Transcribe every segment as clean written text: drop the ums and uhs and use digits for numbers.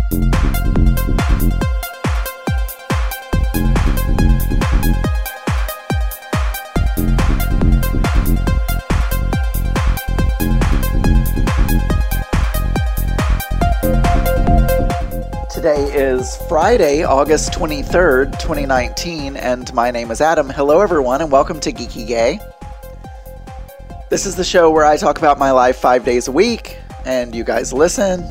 Today is Friday, August 23rd, 2019, and my name is Adam. Hello, everyone, and welcome to Geeky Gay. This is the show where I talk about my life 5 days a week, and you guys listen.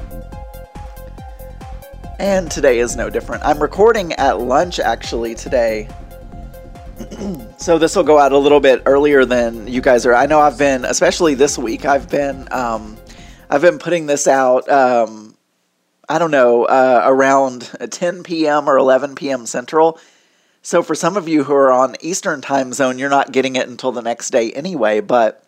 And today is no different. I'm recording at lunch, actually, today. So this will go out a little bit earlier than you guys are. I know I've been, especially this week, I've been putting this out, around 10 p.m. or 11 p.m. Central. So for some of you who are on Eastern time zone, you're not getting it until the next day anyway. But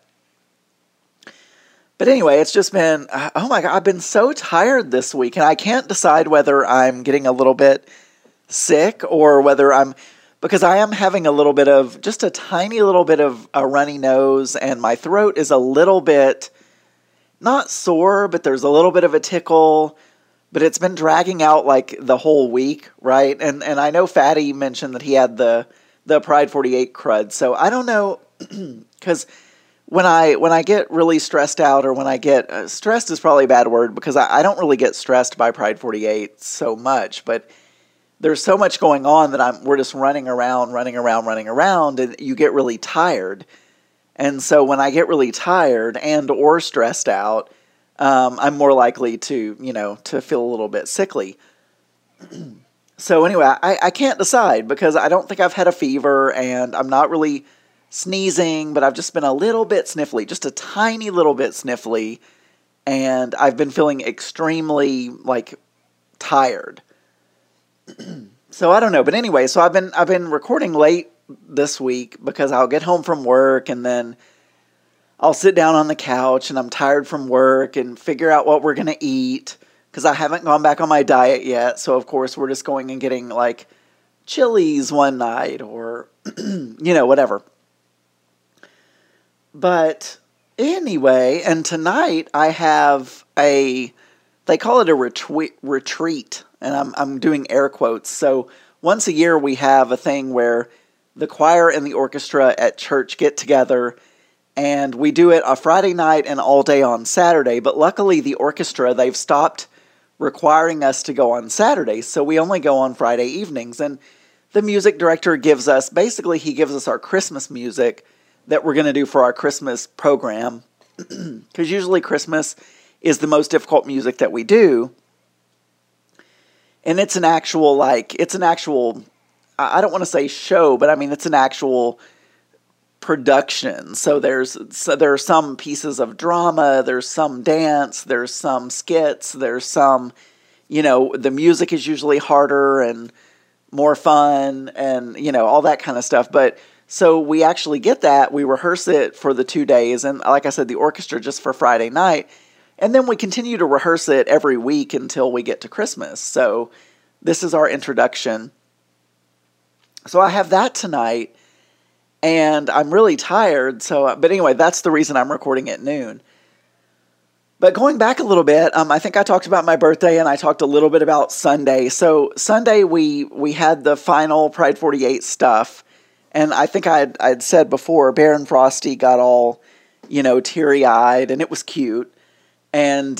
anyway, it's just been, oh my God, I've been so tired this week. And I can't decide whether I'm getting a little bit sick or whether because I am having a little bit of, just a tiny little bit of a runny nose. And my throat is a little bit, not sore, but there's a little bit of a tickle. But it's been dragging out like the whole week, right? And I know Fatty mentioned that he had the Pride 48 crud. So I don't know, because when I get really stressed out, or when I get stressed is probably a bad word, because I don't really get stressed by Pride 48 so much. But there's so much going on that we're just running around, and you get really tired. And so when I get really tired and or stressed out, I'm more likely to feel a little bit sickly. So anyway, I can't decide because I don't think I've had a fever and I'm not really sneezing, but I've just been a little bit sniffly, just a tiny little bit sniffly. And I've been feeling extremely tired. So I don't know. But anyway, so I've been recording late this week because I'll get home from work and then I'll sit down on the couch and I'm tired from work and figure out what we're going to eat because I haven't gone back on my diet yet. So, of course, we're just going and getting Chili's one night or, whatever. But anyway, and tonight I have they call it a retreat, and I'm doing air quotes. So once a year we have a thing where the choir and the orchestra at church get together. And we do it a Friday night and all day on Saturday. But luckily, the orchestra, they've stopped requiring us to go on Saturdays. So we only go on Friday evenings. And the music director gives us our Christmas music that we're going to do for our Christmas program. Because usually Christmas is the most difficult music that we do. And it's an actual, I don't want to say show, but I mean, it's an actual production. So there are some pieces of drama, there's some dance, there's some skits, there's some, the music is usually harder and more fun and, all that kind of stuff. But so we actually get that, we rehearse it for the 2 days. And like I said, the orchestra just for Friday night. And then we continue to rehearse it every week until we get to Christmas. So this is our introduction. So I have that tonight. And I'm really tired, but anyway, that's the reason I'm recording at noon. But going back a little bit, I think I talked about my birthday, and I talked a little bit about Sunday. So Sunday, we had the final Pride 48 stuff, and I think I'd said before, Baron Frosty got all, teary-eyed, and it was cute. And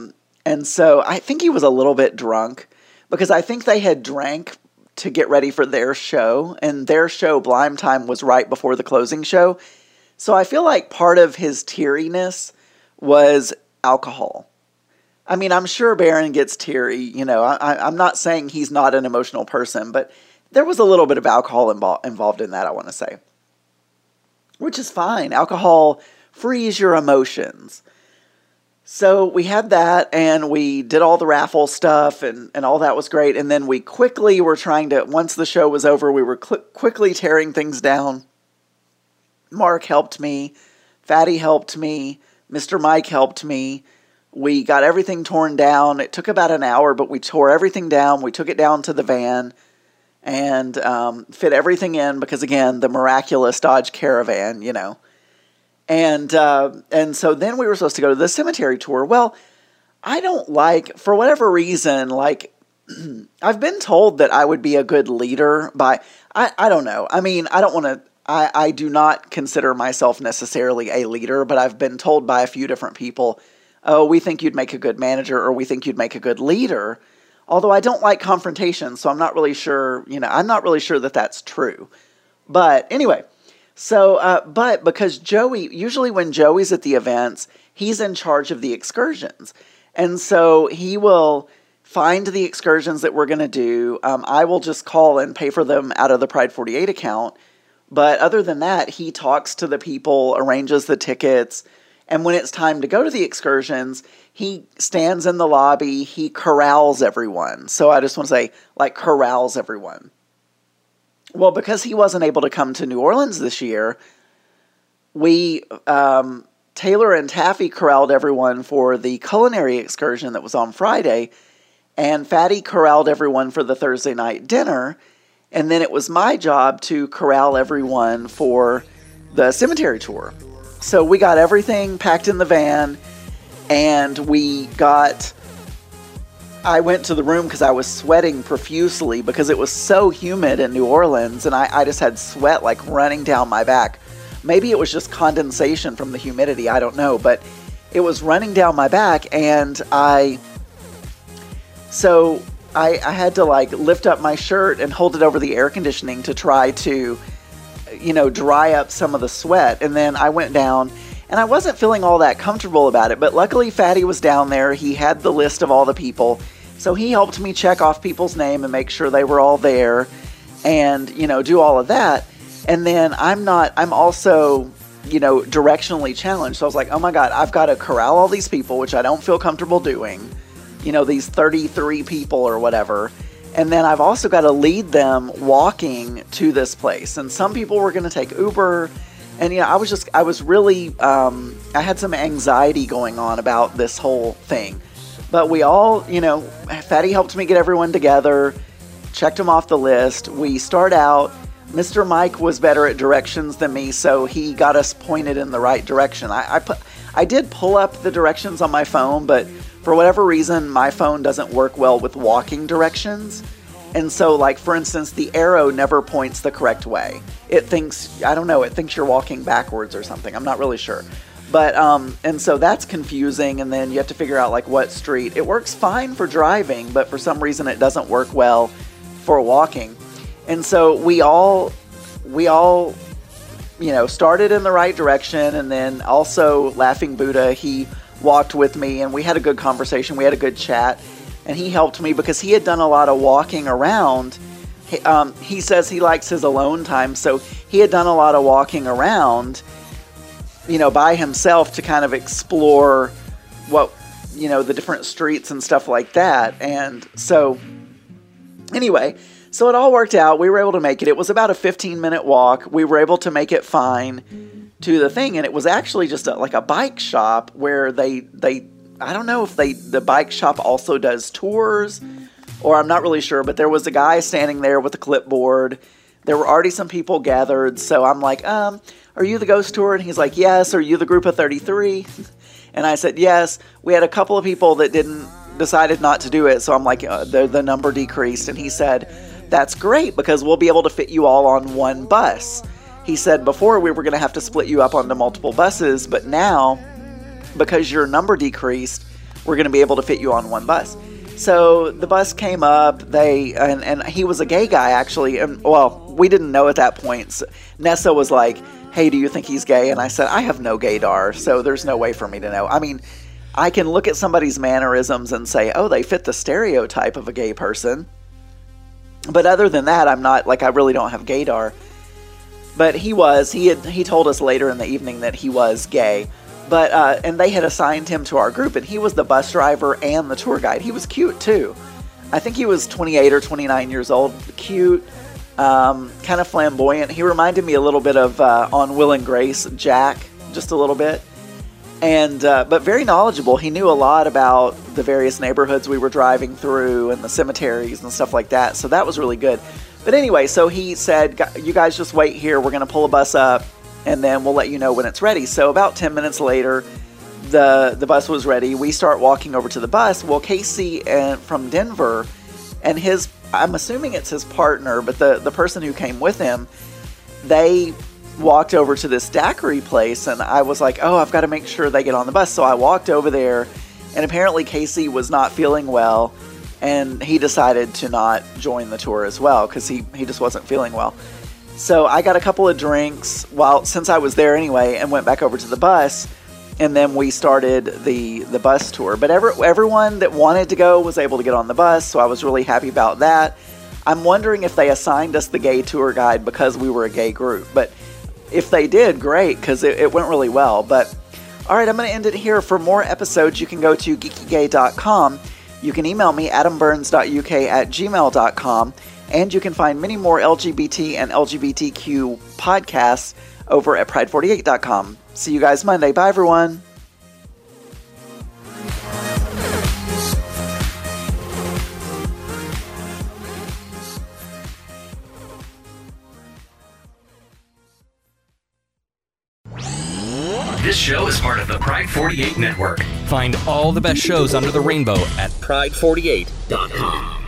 so I think he was a little bit drunk, because I think they had drank to get ready for their show, and their show, Blime Time, was right before the closing show. So I feel like part of his teariness was alcohol. I mean, I'm sure Baron gets teary, I'm not saying he's not an emotional person, but there was a little bit of alcohol involved in that, I want to say. Which is fine. Alcohol frees your emotions. So we had that, and we did all the raffle stuff, and all that was great. And then we quickly were once the show was over, we were quickly tearing things down. Mark helped me. Fatty helped me. Mr. Mike helped me. We got everything torn down. It took about an hour, but we tore everything down. We took it down to the van and fit everything in because, again, the miraculous Dodge Caravan, And so then we were supposed to go to the cemetery tour. Well, I don't like, for whatever reason, like, I've been told that I would be a good leader by, I don't know. I mean, I don't want to, I do not consider myself necessarily a leader, but I've been told by a few different people, oh, we think you'd make a good manager, or we think you'd make a good leader. Although I don't like confrontation, so I'm not really sure, I'm not really sure that that's true. But anyway, so, but because Joey, usually when Joey's at the events, he's in charge of the excursions. And so he will find the excursions that we're going to do. I will just call and pay for them out of the Pride 48 account. But other than that, he talks to the people, arranges the tickets. And when it's time to go to the excursions, he stands in the lobby, he corrals everyone. So I just want to say, like, corrals everyone. Well, because he wasn't able to come to New Orleans this year, we, Taylor and Taffy corralled everyone for the culinary excursion that was on Friday, and Fatty corralled everyone for the Thursday night dinner, and then it was my job to corral everyone for the cemetery tour. So we got everything packed in the van, and I went to the room because I was sweating profusely because it was so humid in New Orleans, and I just had sweat like running down my back. Maybe it was just condensation from the humidity, I don't know, but it was running down my back, and I had to like lift up my shirt and hold it over the air conditioning to try to, dry up some of the sweat. And then I went down, and I wasn't feeling all that comfortable about it, but luckily Fatty was down there. He had the list of all the people, so he helped me check off people's name and make sure they were all there and, do all of that. And then I'm also, directionally challenged. So I was like, oh my God, I've got to corral all these people, which I don't feel comfortable doing, these 33 people or whatever. And then I've also got to lead them walking to this place. And some people were going to take Uber. And, I was really, I had some anxiety going on about this whole thing. But we all, Fatty helped me get everyone together, checked them off the list. We start out. Mr. Mike was better at directions than me, so he got us pointed in the right direction. I did pull up the directions on my phone, but for whatever reason, my phone doesn't work well with walking directions. And so, like, for instance, the arrow never points the correct way. It thinks you're walking backwards or something. I'm not really sure. But, and so that's confusing, and then you have to figure out, like, what street. It works fine for driving, but for some reason it doesn't work well for walking. And so we all, started in the right direction, and then also Laughing Buddha, he walked with me, and we had a good conversation. We had a good chat, and he helped me because he had done a lot of walking around. He says he likes his alone time, so he had done a lot of walking around, by himself to kind of explore what, the different streets and stuff like that. And so, anyway, so it all worked out. We were able to make it. It was about a 15-minute walk. We were able to make it fine to the thing, and it was actually just like a bike shop where they I don't know if the bike shop also does tours, or I'm not really sure, but there was a guy standing there with a clipboard. There were already some people gathered, so I'm like, are you the ghost tour? And he's like, yes. Are you the group of 33? And I said, yes. We had a couple of people that decided not to do it, so I'm like, the number decreased. And he said, that's great, because we'll be able to fit you all on one bus. He said before we were going to have to split you up onto multiple buses, but now, because your number decreased, we're going to be able to fit you on one bus. So the bus came up, and he was a gay guy, actually, and, well, we didn't know at that point. So Nessa was like, hey, do you think he's gay? And I said, I have no gaydar, so there's no way for me to know. I mean, I can look at somebody's mannerisms and say, oh, they fit the stereotype of a gay person. But other than that, I'm not, like, I really don't have gaydar. But he told us later in the evening that he was gay. But, and they had assigned him to our group, and he was the bus driver and the tour guide. He was cute, too. I think he was 28 or 29 years old. Cute, kind of flamboyant. He reminded me a little bit of, on Will and Grace, Jack, just a little bit. And, but very knowledgeable. He knew a lot about the various neighborhoods we were driving through and the cemeteries and stuff like that. So that was really good. But anyway, so he said, you guys just wait here. We're going to pull a bus up, and then we'll let you know when it's ready. So about 10 minutes later, the bus was ready. We start walking over to the bus. Well, Casey from Denver and I'm assuming it's his partner, but the person who came with him, they walked over to this daiquiri place, and I was like, oh, I've got to make sure they get on the bus. So I walked over there, and apparently Casey was not feeling well, and he decided to not join the tour as well because he just wasn't feeling well. So I got a couple of drinks since I was there anyway, and went back over to the bus, and then we started the bus tour. But everyone that wanted to go was able to get on the bus, so I was really happy about that. I'm wondering if they assigned us the gay tour guide because we were a gay group. But if they did, great, because it went really well. But all right, I'm going to end it here. For more episodes, you can go to geekygay.com. You can email me, adamburns.uk@gmail.com. And you can find many more LGBT and LGBTQ podcasts over at pride48.com. See you guys Monday. Bye, everyone. This show is part of the Pride 48 Network. Find all the best shows under the rainbow at pride48.com.